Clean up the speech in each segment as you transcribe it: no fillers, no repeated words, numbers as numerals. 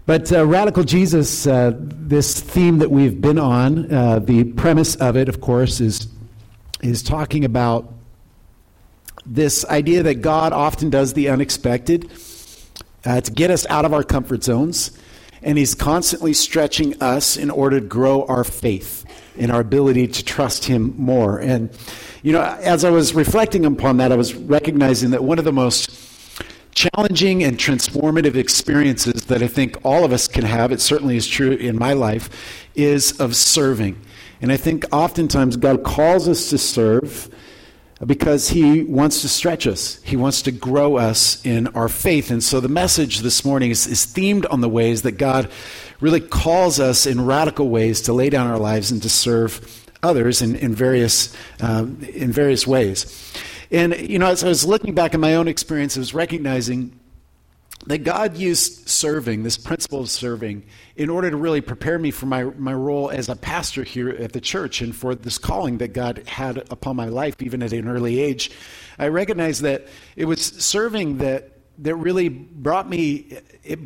But Radical Jesus, this theme that we've been on, the premise of it, of course, is talking about this idea that God often does the unexpected to get us out of our comfort zones, and He's constantly stretching us in order to grow our faith and our ability to trust Him more. And, you know, as I was reflecting upon that, I was recognizing that one of the most challenging and transformative experiences that I think all of us can have, it certainly is true in my life, is of serving. And I think oftentimes God calls us to serve because He wants to stretch us. He wants to grow us in our faith. And so the message this morning is themed on the ways that God really calls us in radical ways to lay down our lives and to serve others in various ways. And, you know, as I was looking back at my own experience, I was recognizing that God used serving, this principle of serving, in order to really prepare me for my role as a pastor here at the church and for this calling that God had upon my life, even at an early age. I recognized that it was serving that really brought me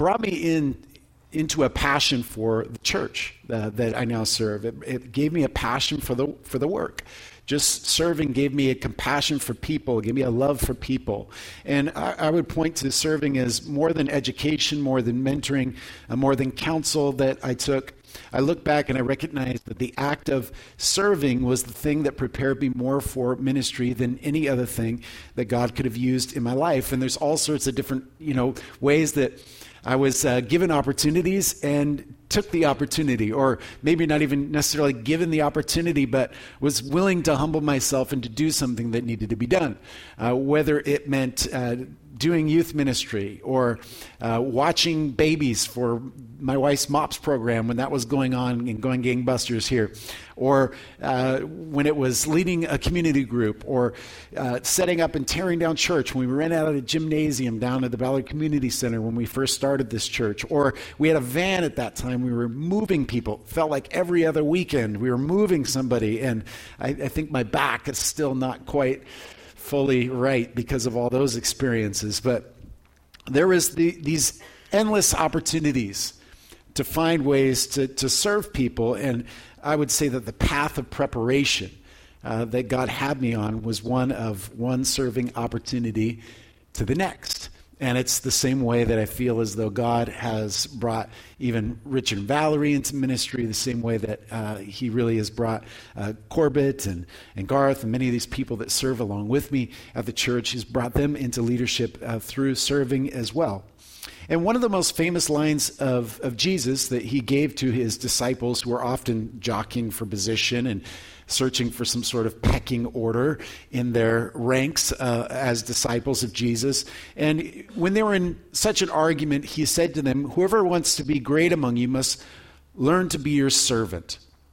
into a passion for the church that I now serve. It gave me a passion for the work. Just serving gave me a compassion for people, gave me a love for people. And I would point to serving as more than education, more than mentoring, more than counsel that I took. I look back and I recognize that the act of serving was the thing that prepared me more for ministry than any other thing that God could have used in my life. And there's all sorts of different, ways that I was given opportunities and took the opportunity, or maybe not even necessarily given the opportunity, but was willing to humble myself and to do something that needed to be done. Whether it meant doing youth ministry or watching babies for my wife's MOPS program when that was going on and going gangbusters here, or when it was leading a community group, or setting up and tearing down church when we ran out of a gymnasium down at the Ballard Community Center when we first started this church, or we had a van at that time. We were moving people. Felt like every other weekend we were moving somebody, and I think my back is still not quite fully right because of all those experiences. But there was these endless opportunities to find ways to serve people, and I would say that the path of preparation that God had me on was one serving opportunity to the next. And it's the same way that I feel as though God has brought even Richard and Valerie into ministry, the same way that He really has brought Corbett and Garth and many of these people that serve along with me at the church. He's brought them into leadership through serving as well. And one of the most famous lines of Jesus that He gave to His disciples, who were often jockeying for position and searching for some sort of pecking order in their ranks as disciples of Jesus. And when they were in such an argument, He said to them, "Whoever wants to be great among you must learn to be your servant."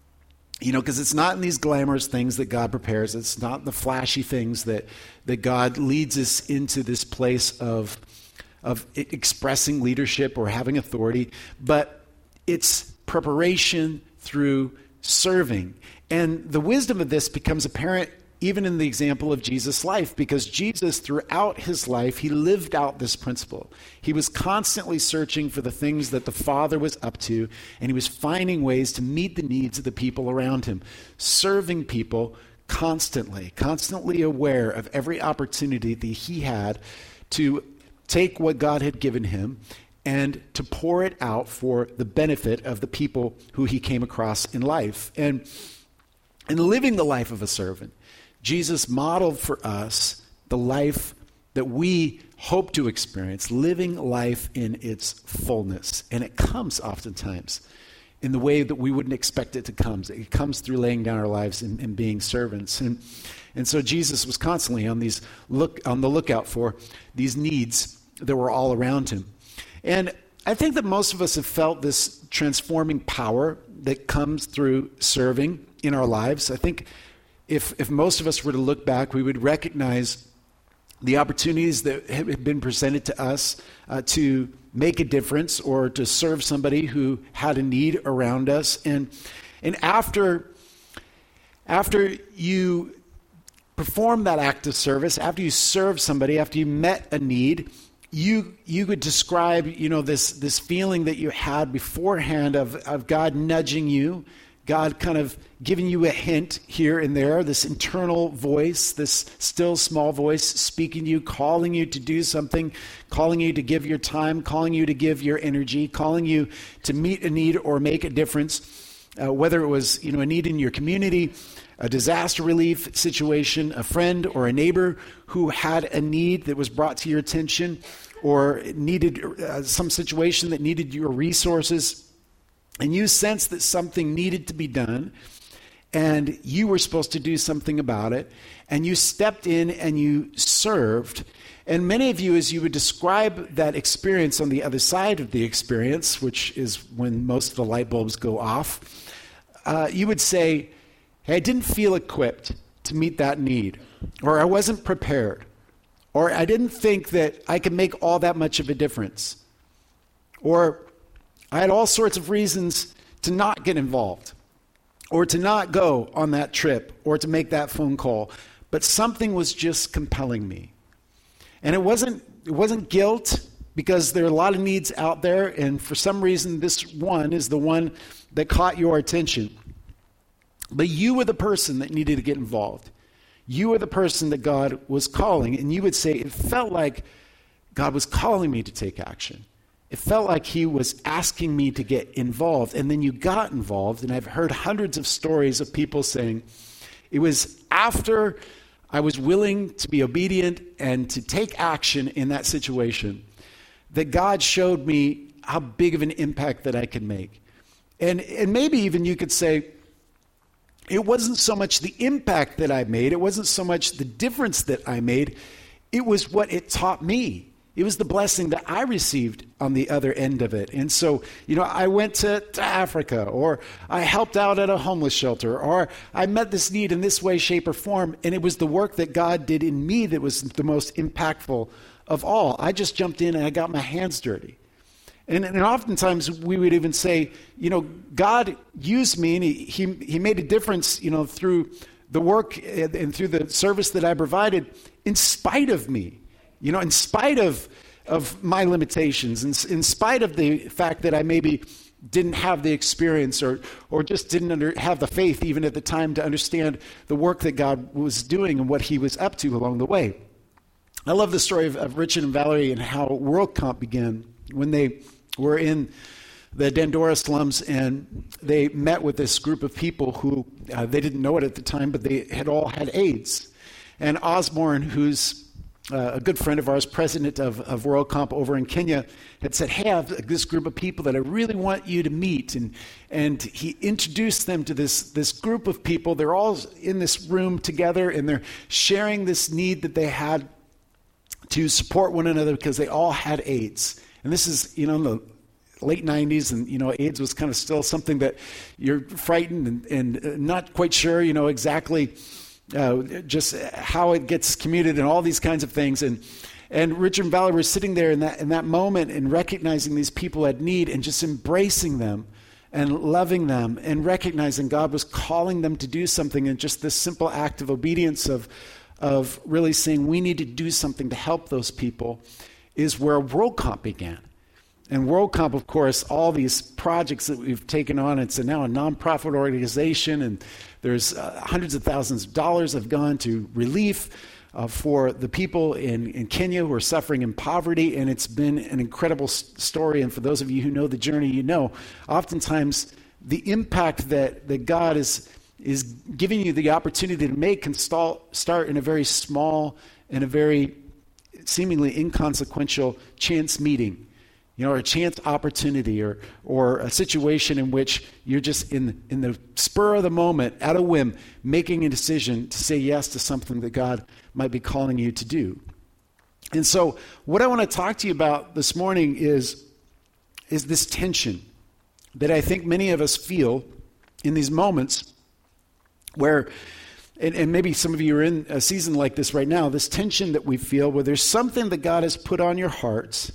Because it's not in these glamorous things that God prepares. It's not in the flashy things that God leads us into this place of expressing leadership or having authority, but it's preparation through serving. And the wisdom of this becomes apparent even in the example of Jesus' life, because Jesus, throughout His life, He lived out this principle. He was constantly searching for the things that the Father was up to, and He was finding ways to meet the needs of the people around Him, serving people constantly aware of every opportunity that He had to take what God had given Him and to pour it out for the benefit of the people who He came across in life. And in living the life of a servant, Jesus modeled for us the life that we hope to experience, living life in its fullness. And it comes oftentimes in the way that we wouldn't expect it to come. It comes through laying down our lives and being servants. And so Jesus was constantly on the lookout for these needs that were all around Him. And I think that most of us have felt this transforming power that comes through serving in our lives. I think if most of us were to look back, we would recognize the opportunities that have been presented to us to make a difference or to serve somebody who had a need around us. And after you perform that act of service, after you serve somebody, after you met a need, you could describe, this feeling that you had beforehand of God nudging you, God kind of giving you a hint here and there, this internal voice, this still small voice speaking to you, calling you to do something, calling you to give your time, calling you to give your energy, calling you to meet a need or make a difference, whether it was, a need in your community, a disaster relief situation, a friend or a neighbor who had a need that was brought to your attention, or needed some situation that needed your resources, and you sensed that something needed to be done, and you were supposed to do something about it, and you stepped in and you served. And many of you, as you would describe that experience on the other side of the experience, which is when most of the light bulbs go off, you would say, hey, I didn't feel equipped to meet that need, or I wasn't prepared, or I didn't think that I could make all that much of a difference, or I had all sorts of reasons to not get involved, or to not go on that trip, or to make that phone call, but something was just compelling me. And it wasn't guilt, because there are a lot of needs out there, and for some reason this one is the one that caught your attention. But you were the person that needed to get involved. You were the person that God was calling, and you would say, it felt like God was calling me to take action. It felt like he was asking me to get involved, and then you got involved, and I've heard hundreds of stories of people saying, it was after I was willing to be obedient and to take action in that situation that God showed me how big of an impact that I could make. And maybe even you could say, it wasn't so much the impact that I made, it wasn't so much the difference that I made, it was what it taught me. It was the blessing that I received on the other end of it. And so, I went to Africa, or I helped out at a homeless shelter, or I met this need in this way, shape, or form, and it was the work that God did in me that was the most impactful of all. I just jumped in and I got my hands dirty. And oftentimes we would even say, God used me, and he made a difference, through the work and through the service that I provided, in spite of me, in spite of my limitations, in spite of the fact that I maybe didn't have the experience or just didn't have the faith even at the time to understand the work that God was doing and what he was up to along the way. I love the story of Richard and Valerie and how WorldComp began when they were in the Dandora slums, and they met with this group of people who they didn't know it at the time, but they had all had AIDS. And Osborne, who's a good friend of ours, president of WorldComp over in Kenya, had said, hey, I have this group of people that I really want you to meet. And he introduced them to this group of people. They're all in this room together, and they're sharing this need that they had to support one another because they all had AIDS. And this is, in the late 90s, and, AIDS was kind of still something that you're frightened and not quite sure, exactly just how it gets commuted and all these kinds of things. And Richard and Valerie were sitting there in that moment and recognizing these people had need and just embracing them and loving them and recognizing God was calling them to do something, and just this simple act of obedience of really saying we need to do something to help those people is where WorldComp began. And WorldComp, of course, all these projects that we've taken on, it's now a nonprofit organization, and there's hundreds of thousands of dollars have gone to relief for the people in Kenya who are suffering in poverty, and it's been an incredible story. And for those of you who know the journey, oftentimes the impact that God is giving you the opportunity to make can start in a very small and a very seemingly inconsequential chance meeting, or a chance opportunity, or a situation in which you're just in the spur of the moment, at a whim, making a decision to say yes to something that God might be calling you to do. And so what I want to talk to you about this morning is this tension that I think many of us feel in these moments where, and maybe some of you are in a season like this right now, this tension that we feel where there's something that God has put on your hearts,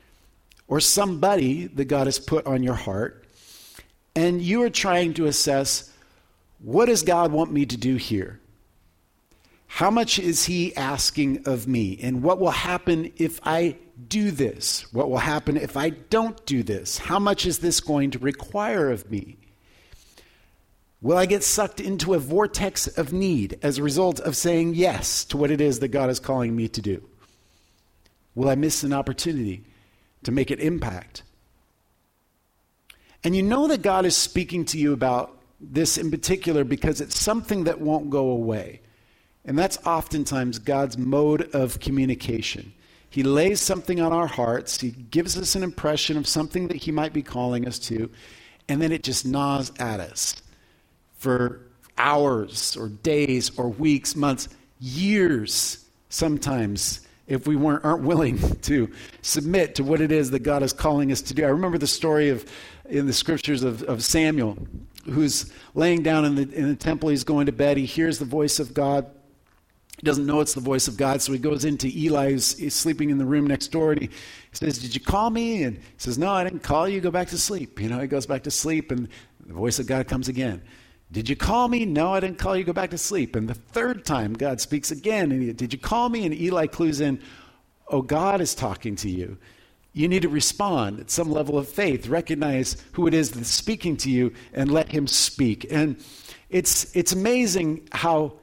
or somebody that God has put on your heart, and you are trying to assess, what does God want me to do here? How much is he asking of me? And what will happen if I do this? What will happen if I don't do this? How much is this going to require of me? Will I get sucked into a vortex of need as a result of saying yes to what it is that God is calling me to do? Will I miss an opportunity to make an impact? And you know that God is speaking to you about this in particular because it's something that won't go away. And that's oftentimes God's mode of communication. He lays something on our hearts. He gives us an impression of something that he might be calling us to. And then it just gnaws at us for hours or days or weeks, months, years sometimes, if we aren't willing to submit to what it is that God is calling us to do. I remember the story in the scriptures of Samuel, who's laying down in the temple. He's going to bed. He hears the voice of God. He doesn't know it's the voice of God, so he goes into Eli, who's sleeping in the room next door, and he says, "Did you call me?" And he says, "No, I didn't call you. Go back to sleep." He goes back to sleep, and the voice of God comes again. "Did you call me?" "No, I didn't call you. Go back to sleep." And the third time, God speaks again. And "Did you call me?" And Eli clues in, "Oh, God is talking to you. You need to respond at some level of faith. Recognize who it is that's speaking to you and let him speak." And it's amazing how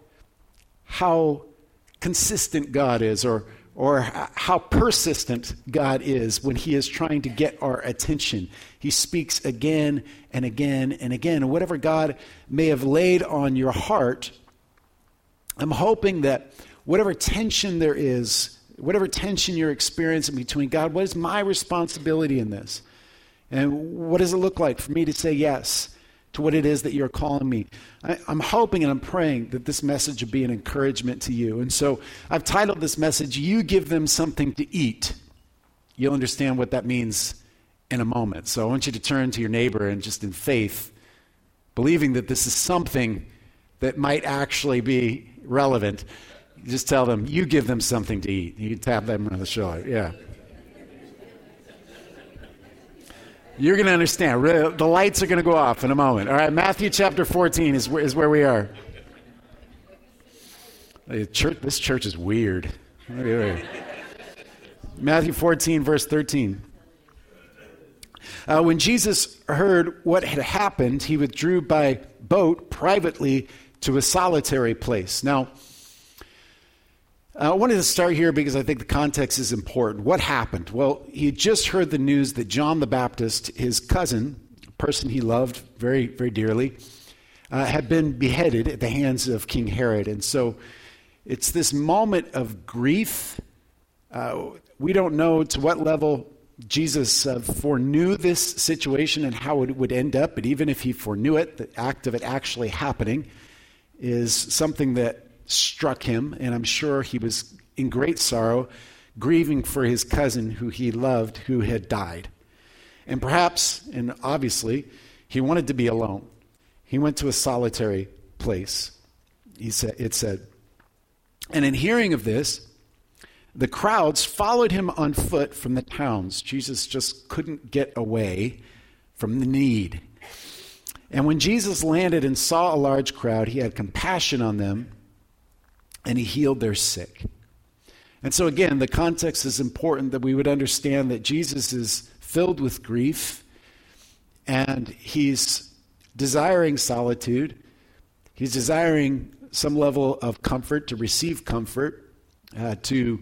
consistent God is, or how persistent God is when he is trying to get our attention. He speaks again and again and again. And whatever God may have laid on your heart, I'm hoping that whatever tension there is, whatever tension you're experiencing between, God, what is my responsibility in this? And what does it look like for me to say yes to what it is that you're calling me? I'm hoping and I'm praying that this message will be an encouragement to you. And so I've titled this message, "You Give Them Something to Eat." You'll understand what that means in a moment. So I want you to turn to your neighbor and just in faith, believing that this is something that might actually be relevant, just tell them, "You give them something to eat." You tap them on the shoulder. Yeah. You're going to understand. The lights are going to go off in a moment. All right, Matthew chapter 14 is where we are. This church is weird. Matthew 14, verse 13. When Jesus heard what had happened, he withdrew by boat privately to a solitary place. Now, I wanted to start here because I think the context is important. What happened? Well, he had just heard the news that John the Baptist, his cousin, a person he loved very, very dearly, had been beheaded at the hands of King Herod. And so it's this moment of grief. We don't know to what level Jesus foreknew this situation and how it would end up. But even if he foreknew it, the act of it actually happening is something that struck him, and I'm sure he was in great sorrow, grieving for his cousin who he loved, who had died. And perhaps, and obviously, he wanted to be alone. He went to a solitary place, it said. And in hearing of this, the crowds followed him on foot from the towns. Jesus just couldn't get away from the need. And when Jesus landed and saw a large crowd, he had compassion on them, and he healed their sick. And so again, the context is important, that we would understand that Jesus is filled with grief, and he's desiring solitude. He's desiring some level of comfort, to receive comfort, to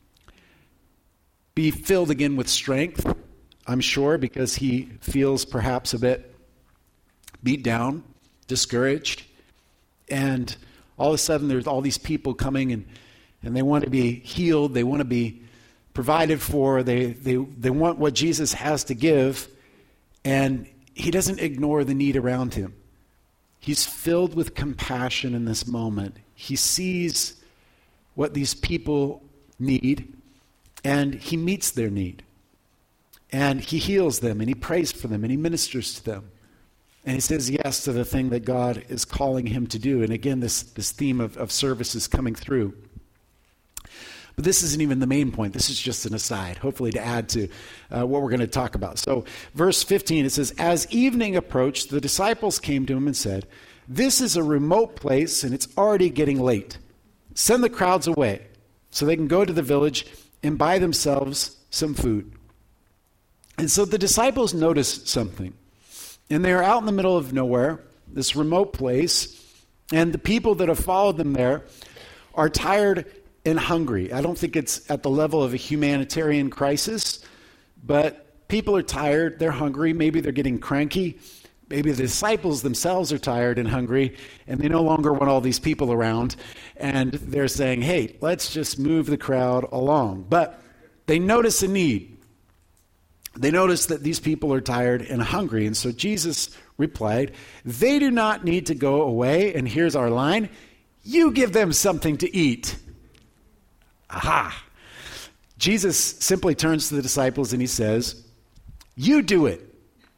be filled again with strength, I'm sure, because he feels perhaps a bit beat down, discouraged, and all of a sudden there's all these people coming and they want to be healed, they want to be provided for, they want what Jesus has to give, and he doesn't ignore the need around him. He's filled with compassion in this moment. He sees what these people need, and he meets their need. And he heals them, and he prays for them, and he ministers to them. And he says yes to the thing that God is calling him to do. And again, this theme of service is coming through. But this isn't even the main point. This is just an aside, hopefully to add to what we're going to talk about. So verse 15, it says, "As evening approached, the disciples came to him and said, 'This is a remote place and it's already getting late. Send the crowds away so they can go to the village and buy themselves some food. And so the disciples noticed something. And they're out in the middle of nowhere, this remote place, and the people that have followed them there are tired and hungry. I don't think it's at the level of a humanitarian crisis, but people are tired, they're hungry, maybe they're getting cranky, maybe the disciples themselves are tired and hungry, and they no longer want all these people around, and they're saying, hey, let's just move the crowd along. But they notice a need. They notice that these people are tired and hungry, and so Jesus replied, they do not need to go away, and here's our line, you give them something to eat. Aha! Jesus simply turns to the disciples and he says, you do it.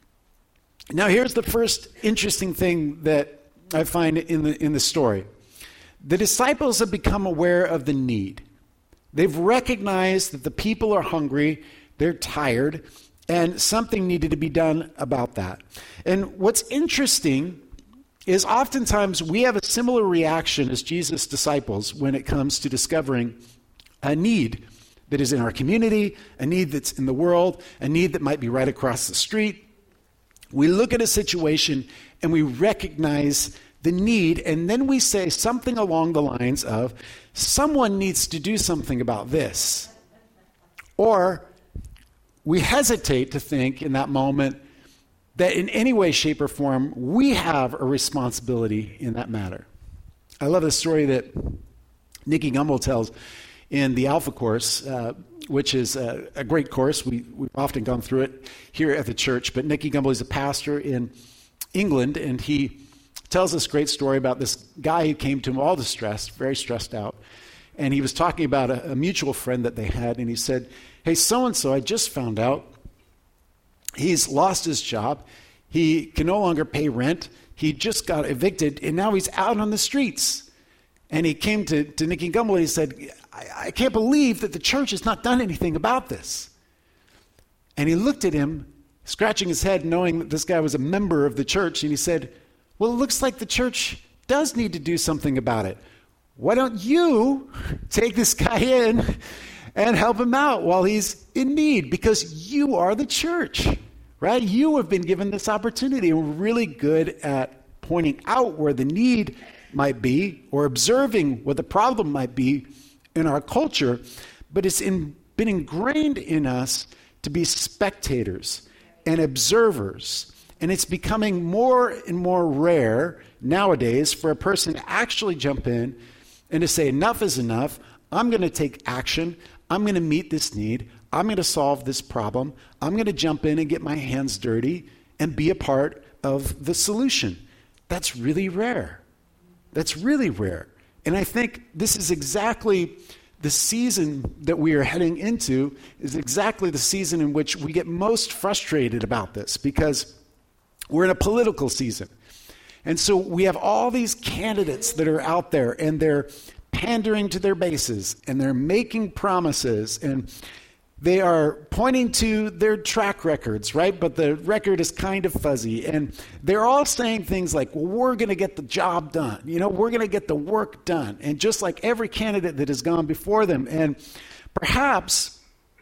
Now here's the first interesting thing that I find in the story. The disciples have become aware of the need. They've recognized that the people are hungry, they're tired, and something needed to be done about that. And what's interesting is oftentimes we have a similar reaction as Jesus' disciples when it comes to discovering a need that is in our community, a need that's in the world, a need that might be right across the street. We look at a situation and we recognize the need, and then we say something along the lines of, someone needs to do something about this. Or we hesitate to think in that moment that in any way, shape, or form, we have a responsibility in that matter. I love the story that Nicky Gumbel tells in the Alpha course, which is a great course. We've often gone through it here at the church, but Nicky Gumbel is a pastor in England, and he tells this great story about this guy who came to him all distressed, very stressed out, and he was talking about a mutual friend that they had, and he said, hey, so-and-so, I just found out he's lost his job. He can no longer pay rent. He just got evicted, and now he's out on the streets. And he came to Nicky Gumbel and he said, I can't believe that the church has not done anything about this. And he looked at him, scratching his head, knowing that this guy was a member of the church, and he said, well, it looks like the church does need to do something about it. Why don't you take this guy in and help him out while he's in need? Because you are the church, right? You have been given this opportunity, and we're really good at pointing out where the need might be or observing what the problem might be in our culture, but it's been ingrained in us to be spectators and observers. And it's becoming more and more rare nowadays for a person to actually jump in and to say, enough is enough. I'm going to take action. I'm going to meet this need. I'm going to solve this problem. I'm going to jump in and get my hands dirty and be a part of the solution. That's really rare. That's really rare. And I think this is exactly the season that we are heading into, is exactly the season in which we get most frustrated about this, because we're in a political season. And so we have all these candidates that are out there, and they're pandering to their bases, and they're making promises, and they are pointing to their track records, right? But the record is kind of fuzzy. And they're all saying things like, well, we're going to get the job done. You know, we're going to get the work done. And just like every candidate that has gone before them. And perhaps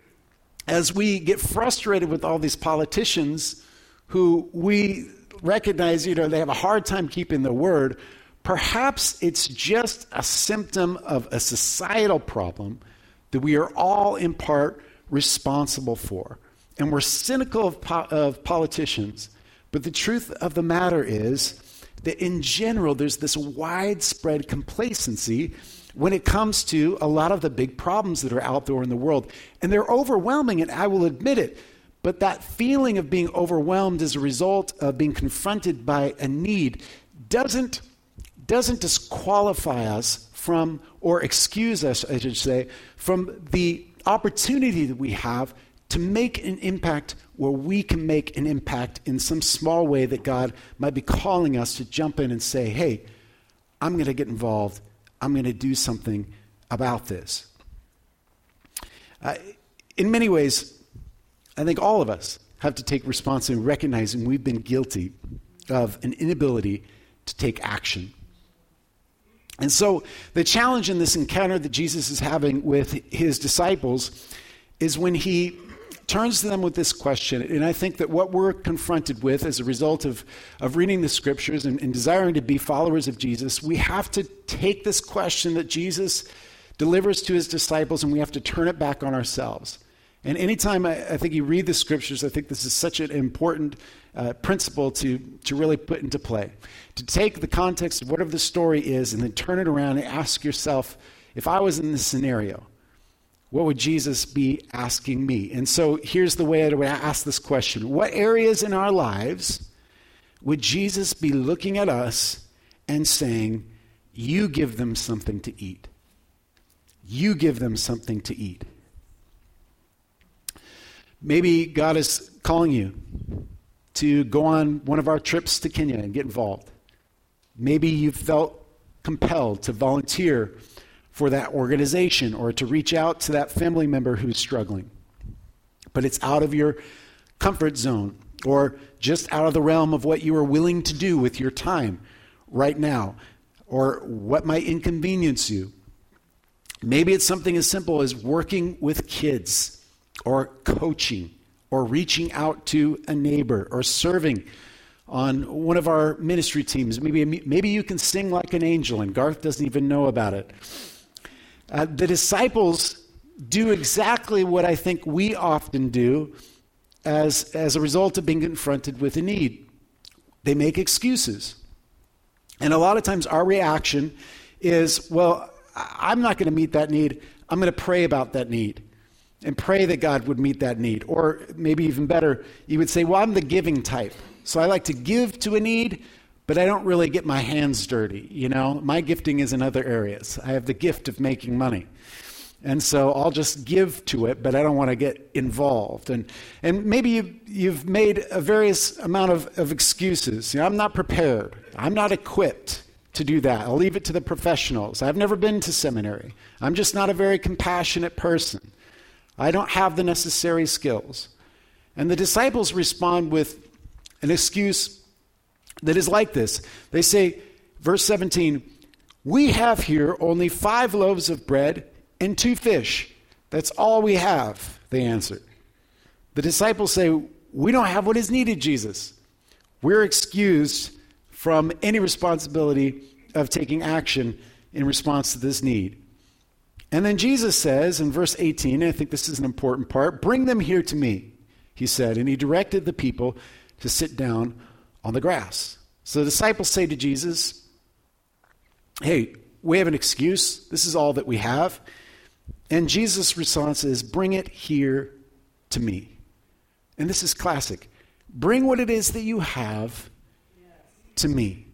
as we get frustrated with all these politicians who we recognize, you know, they have a hard time keeping their word, perhaps it's just a symptom of a societal problem that we are all in part responsible for. And we're cynical of politicians, but the truth of the matter is that in general there's this widespread complacency when it comes to a lot of the big problems that are out there in the world. And they're overwhelming, and I will admit it, but that feeling of being overwhelmed as a result of being confronted by a need doesn't disqualify us from, or excuse us, I should say, from the opportunity that we have to make an impact where we can make an impact in some small way that God might be calling us to jump in and say, hey, I'm going to get involved. I'm going to do something about this. In many ways, I think all of us have to take responsibility, recognizing we've been guilty of an inability to take action. And so the challenge in this encounter that Jesus is having with his disciples is when he turns to them with this question. And I think that what we're confronted with as a result of reading the scriptures and desiring to be followers of Jesus, we have to take this question that Jesus delivers to his disciples and we have to turn it back on ourselves. And anytime I think you read the scriptures, I think this is such an important principle to really put into play. To take the context of whatever the story is and then turn it around and ask yourself, if I was in this scenario, what would Jesus be asking me? And so here's the way I would ask this question. What areas in our lives would Jesus be looking at us and saying, you give them something to eat? You give them something to eat. Maybe God is calling you to go on one of our trips to Kenya and get involved. Maybe you felt compelled to volunteer for that organization or to reach out to that family member who's struggling. But it's out of your comfort zone or just out of the realm of what you are willing to do with your time right now or what might inconvenience you. Maybe it's something as simple as working with kids or coaching or reaching out to a neighbor or serving on one of our ministry teams. Maybe you can sing like an angel and Garth doesn't even know about it. The disciples do exactly what I think we often do as a result of being confronted with a need. They make excuses. And a lot of times our reaction is, well, I'm not going to meet that need. I'm going to pray about that need and pray that God would meet that need. Or maybe even better, you would say, well, I'm the giving type. So I like to give to a need, but I don't really get my hands dirty. You know, my gifting is in other areas. I have the gift of making money. And so I'll just give to it, but I don't want to get involved. And maybe you've made a various amount of excuses. You know, I'm not prepared. I'm not equipped to do that. I'll leave it to the professionals. I've never been to seminary. I'm just not a very compassionate person. I don't have the necessary skills. And the disciples respond with an excuse that is like this. They say, verse 17, we have here only 5 loaves of bread and 2 fish. That's all we have, they answered. The disciples say, we don't have what is needed, Jesus. We're excused from any responsibility of taking action in response to this need. And then Jesus says in verse 18, and I think this is an important part, bring them here to me, he said, and he directed the people to sit down on the grass. So the disciples say to Jesus, hey, we have an excuse. This is all that we have. And Jesus' response is, bring it here to me. And this is classic. Bring what it is that you have to me.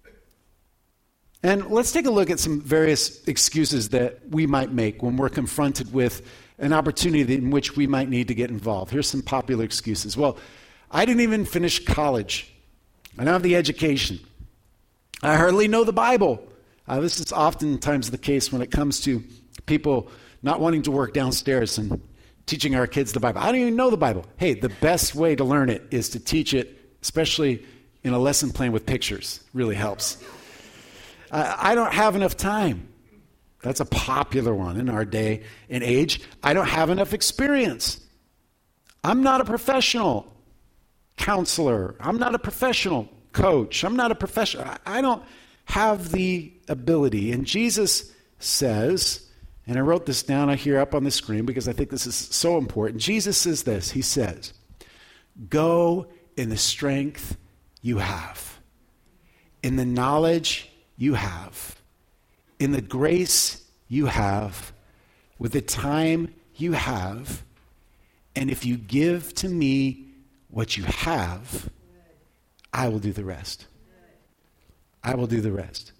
And let's take a look at some various excuses that we might make when we're confronted with an opportunity in which we might need to get involved. Here's some popular excuses. Well, I didn't even finish college. I don't have the education. I hardly know the Bible. This is oftentimes the case when it comes to people not wanting to work downstairs and teaching our kids the Bible. I don't even know the Bible. Hey, the best way to learn it is to teach it, especially in a lesson plan with pictures. Really helps. I don't have enough time. That's a popular one in our day and age. I don't have enough experience. I'm not a professional counselor. I'm not a professional coach. I'm not a professional. I don't have the ability. And Jesus says, and I wrote this down here up on the screen because I think this is so important. Jesus says this. He says, go in the strength you have, in the knowledge you have, in the grace you have, with the time you have, and if you give to me what you have, I will do the rest. I will do the rest.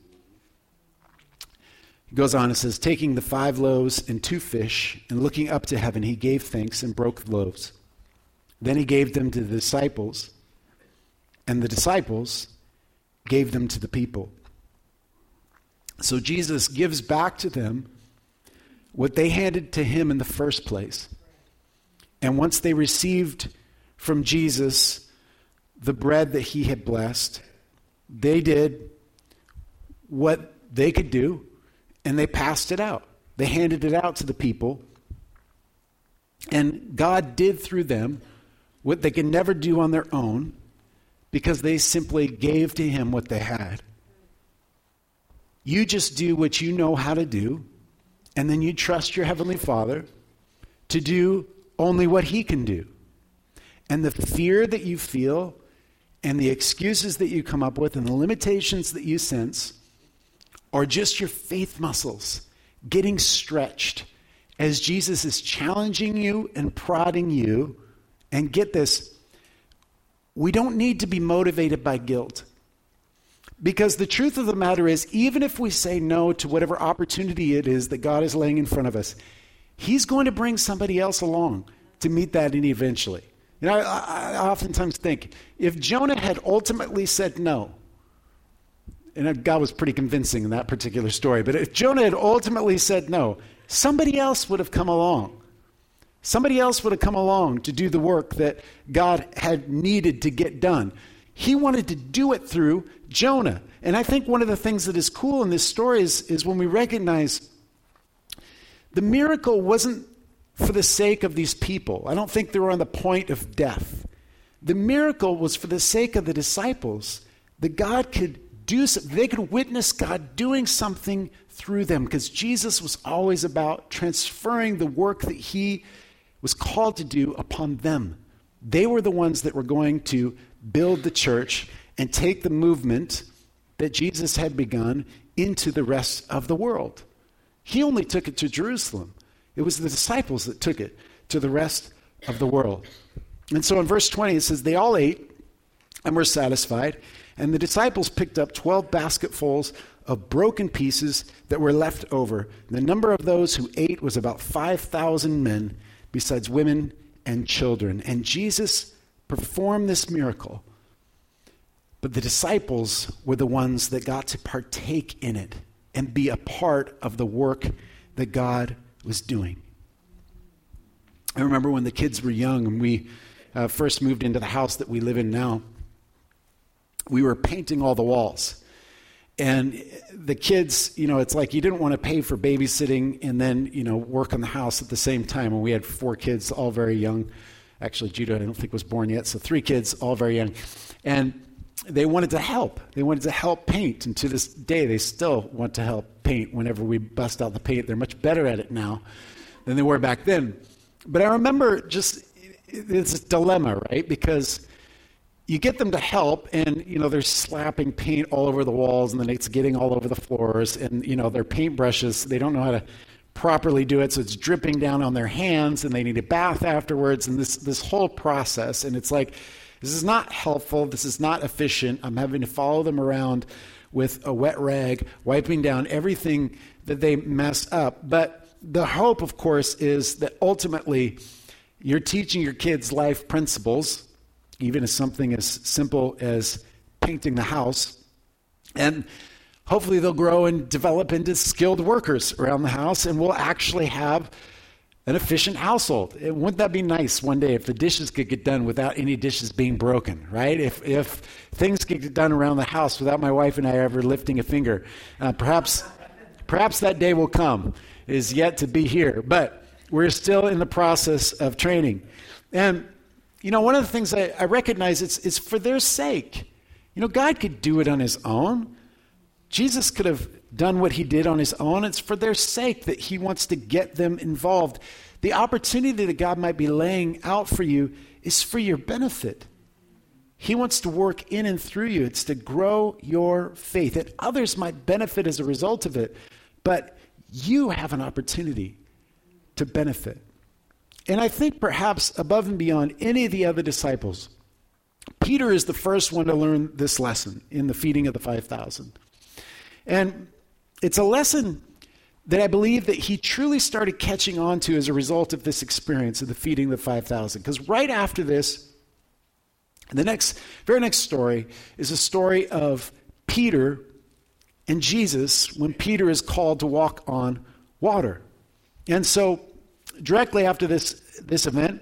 He goes on and says, taking the 5 loaves and 2 fish, and looking up to heaven, he gave thanks and broke the loaves. Then he gave them to the disciples, and the disciples gave them to the people. So Jesus gives back to them what they handed to him in the first place. And once they received from Jesus the bread that he had blessed, they did what they could do, and they passed it out. They handed it out to the people. And God did through them what they could never do on their own because they simply gave to him what they had. You just do what you know how to do, and then you trust your Heavenly Father to do only what he can do. And the fear that you feel and the excuses that you come up with and the limitations that you sense are just your faith muscles getting stretched as Jesus is challenging you and prodding you. And get this, we don't need to be motivated by guilt. Because the truth of the matter is, even if we say no to whatever opportunity it is that God is laying in front of us, he's going to bring somebody else along to meet that need eventually. You know, I oftentimes think, if Jonah had ultimately said no, and God was pretty convincing in that particular story, but if Jonah had ultimately said no, somebody else would have come along. Somebody else would have come along to do the work that God had needed to get done. He wanted to do it through Jonah. And I think one of the things that is cool in this story is when we recognize the miracle wasn't for the sake of these people. I don't think they were on the point of death. The miracle was for the sake of the disciples, that God could do something. They could witness God doing something through them, because Jesus was always about transferring the work that he was called to do upon them. They were the ones that were going to build the church and take the movement that Jesus had begun into the rest of the world. He only took it to Jerusalem. It was the disciples that took it to the rest of the world. And so in verse 20 it says, they all ate and were satisfied, and the disciples picked up 12 basketfuls of broken pieces that were left over. The number of those who ate was about 5,000 men, besides women and children. And Jesus performed this miracle, but the disciples were the ones that got to partake in it and be a part of the work that God was doing. I remember when the kids were young and we first moved into the house that we live in now, we were painting all the walls. And the kids, you know, it's like you didn't want to pay for babysitting and then, you know, work on the house at the same time. And we had 4 kids, all very young. Actually, Judah, I don't think, was born yet. So 3 kids, all very young. And they wanted to help. They wanted to help paint. And to this day, they still want to help paint whenever we bust out the paint. They're much better at it now than they were back then. But I remember just, it's a dilemma, right? Because you get them to help, and, you know, they're slapping paint all over the walls, and then it's getting all over the floors, and, you know, their paintbrushes, they don't know how to properly do it, so it's dripping down on their hands, and they need a bath afterwards, and this whole process. And it's like, this is not helpful, this is not efficient. I'm having to follow them around with a wet rag, wiping down everything that they mess up. But the hope, of course, is that ultimately you're teaching your kids life principles, even as something as simple as painting the house. And hopefully they'll grow and develop into skilled workers around the house, and we'll actually have an efficient household. Wouldn't that be nice one day if the dishes could get done without any dishes being broken, right? If things could get done around the house without my wife and I ever lifting a finger. Perhaps that day will come. It is yet to be here, but we're still in the process of training. And you know, one of the things I recognize, it's for their sake. You know, God could do it on his own. Jesus could have done what he did on his own. It's for their sake that he wants to get them involved. The opportunity that God might be laying out for you is for your benefit. He wants to work in and through you. It's to grow your faith. And others might benefit as a result of it, but you have an opportunity to benefit. And I think perhaps above and beyond any of the other disciples, Peter is the first one to learn this lesson in the feeding of the 5,000. And it's a lesson that I believe that he truly started catching on to as a result of this experience of the feeding of the 5,000. Because right after this, the very next story is a story of Peter and Jesus when Peter is called to walk on water. And so directly after this event,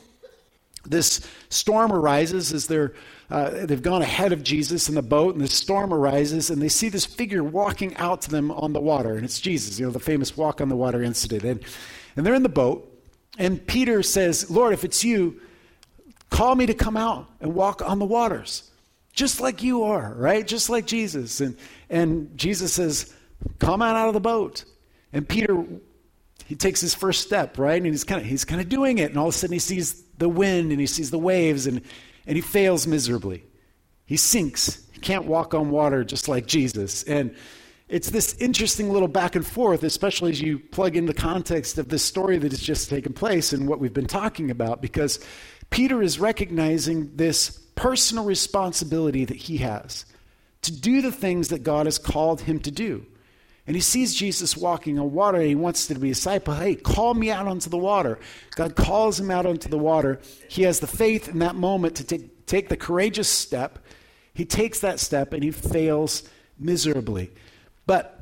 this storm arises as they've gone ahead of Jesus in the boat, and this storm arises, and they see this figure walking out to them on the water, and it's Jesus, you know, the famous walk on the water incident. And they're in the boat, And Peter says, Lord, if it's you, call me to come out and walk on the waters, just like you are, right? Just like Jesus. And Jesus says, come on out of the boat. And Peter, he takes his first step, right? And he's kind of doing it. And all of a sudden he sees the wind and he sees the waves and he fails miserably. He sinks. He can't walk on water just like Jesus. And it's this interesting little back and forth, especially as you plug in the context of this story that has just taken place and what we've been talking about, because Peter is recognizing this personal responsibility that he has to do the things that God has called him to do. And he sees Jesus walking on water, and he wants to be a disciple. Hey, call me out onto the water. God calls him out onto the water. He has the faith in that moment to take the courageous step. He takes that step, and he fails miserably. But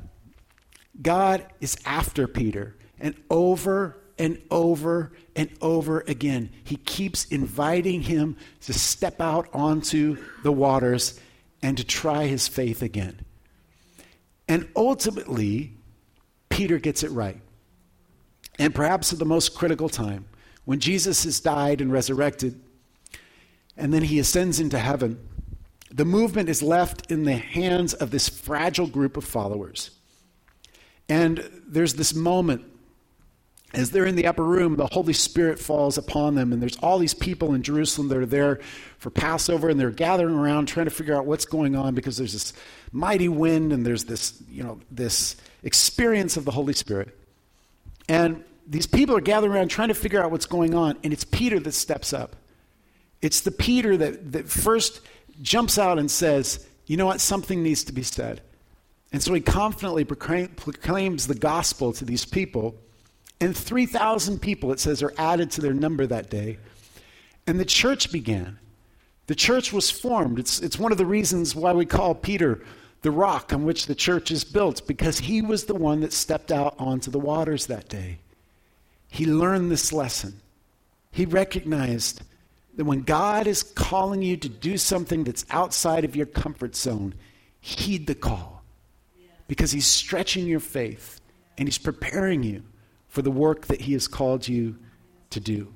God is after Peter, and over and over and over again, he keeps inviting him to step out onto the waters and to try his faith again. And ultimately, Peter gets it right. And perhaps at the most critical time, when Jesus has died and resurrected, and then he ascends into heaven, the movement is left in the hands of this fragile group of followers. And there's this moment, as they're in the upper room, the Holy Spirit falls upon them, and there's all these people in Jerusalem that are there for Passover, and they're gathering around trying to figure out what's going on, because there's this mighty wind, and there's this, this experience of the Holy Spirit. And these people are gathering around trying to figure out what's going on, and it's Peter that steps up. It's the Peter that first jumps out and says, you know what, something needs to be said. And so he confidently proclaims the gospel to these people, and 3,000 people, it says, are added to their number that day. And the church began. The church was formed. It's one of the reasons why we call Peter the rock on which the church is built, because he was the one that stepped out onto the waters that day. He learned this lesson. He recognized that when God is calling you to do something that's outside of your comfort zone, heed the call, because he's stretching your faith and he's preparing you for the work that he has called you to do.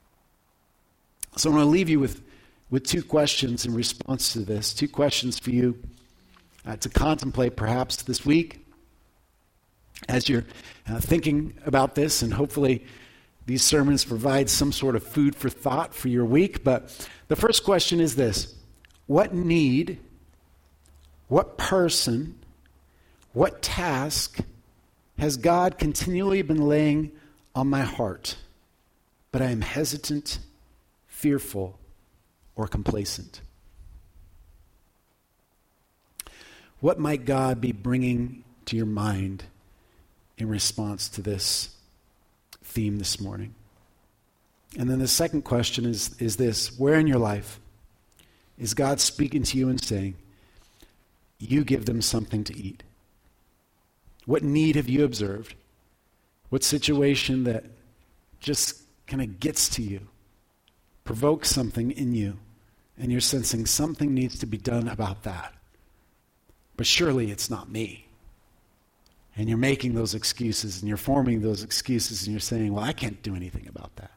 So I want to leave you with two questions in response to this. Two questions for you to contemplate perhaps this week as you're thinking about this, and hopefully these sermons provide some sort of food for thought for your week. But the first question is this: what need, what person, what task has God continually been laying on my heart, but I am hesitant, fearful, or complacent? What might God be bringing to your mind in response to this theme this morning? And then the second question is this: where in your life is God speaking to you and saying, you give them something to eat? What need have you observed? What situation that just kind of gets to you, provokes something in you, and you're sensing something needs to be done about that? But surely it's not me. And you're making those excuses, and you're forming those excuses, and you're saying, well, I can't do anything about that.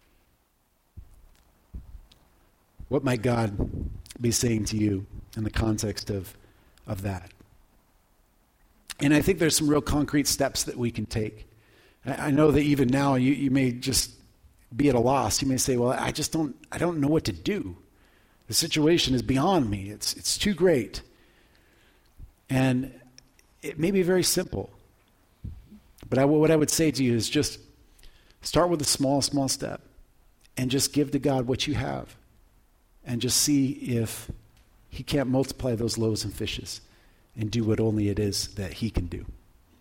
What might God be saying to you in the context of that? And I think there's some real concrete steps that we can take. I know that even now you may just be at a loss. You may say, well, I don't know what to do. The situation is beyond me. It's too great. And it may be very simple. But what I would say to you is just start with a small step and just give to God what you have, and just see if he can't multiply those loaves and fishes and do what only it is that he can do.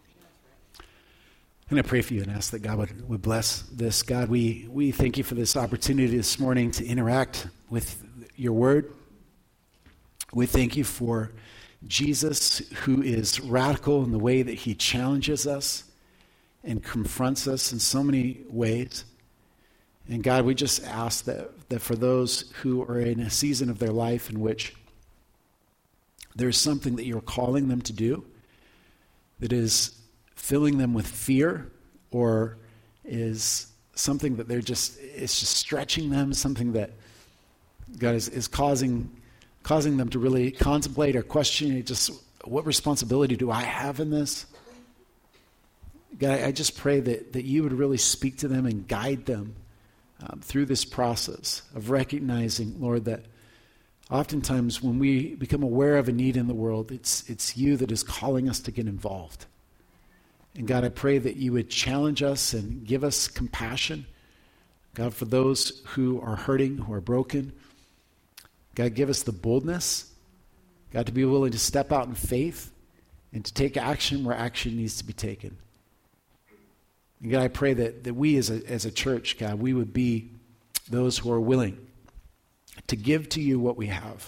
I'm going to pray for you and ask that God would bless this. God, we thank you for this opportunity this morning to interact with your word. We thank you for Jesus, who is radical in the way that he challenges us and confronts us in so many ways. And God, we just ask that for those who are in a season of their life in which there's something that you're calling them to do that is filling them with fear, or is something that it's just stretching them, something that God is causing them to really contemplate or question just what responsibility do I have in this? God, I just pray that you would really speak to them and guide them through this process of recognizing, Lord, that oftentimes when we become aware of a need in the world, it's you that is calling us to get involved. And God, I pray that you would challenge us and give us compassion. God, for those who are hurting, who are broken, God, give us the boldness, God, to be willing to step out in faith and to take action where action needs to be taken. And God, I pray that we as a church, God, we would be those who are willing to give to you what we have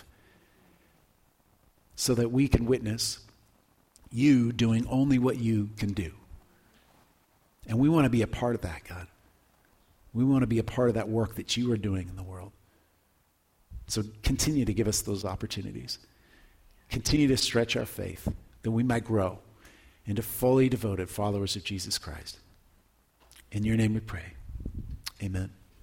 so that we can witness you doing only what you can do. And we want to be a part of that, God. We want to be a part of that work that you are doing in the world. So continue to give us those opportunities. Continue to stretch our faith that we might grow into fully devoted followers of Jesus Christ. In your name we pray. Amen.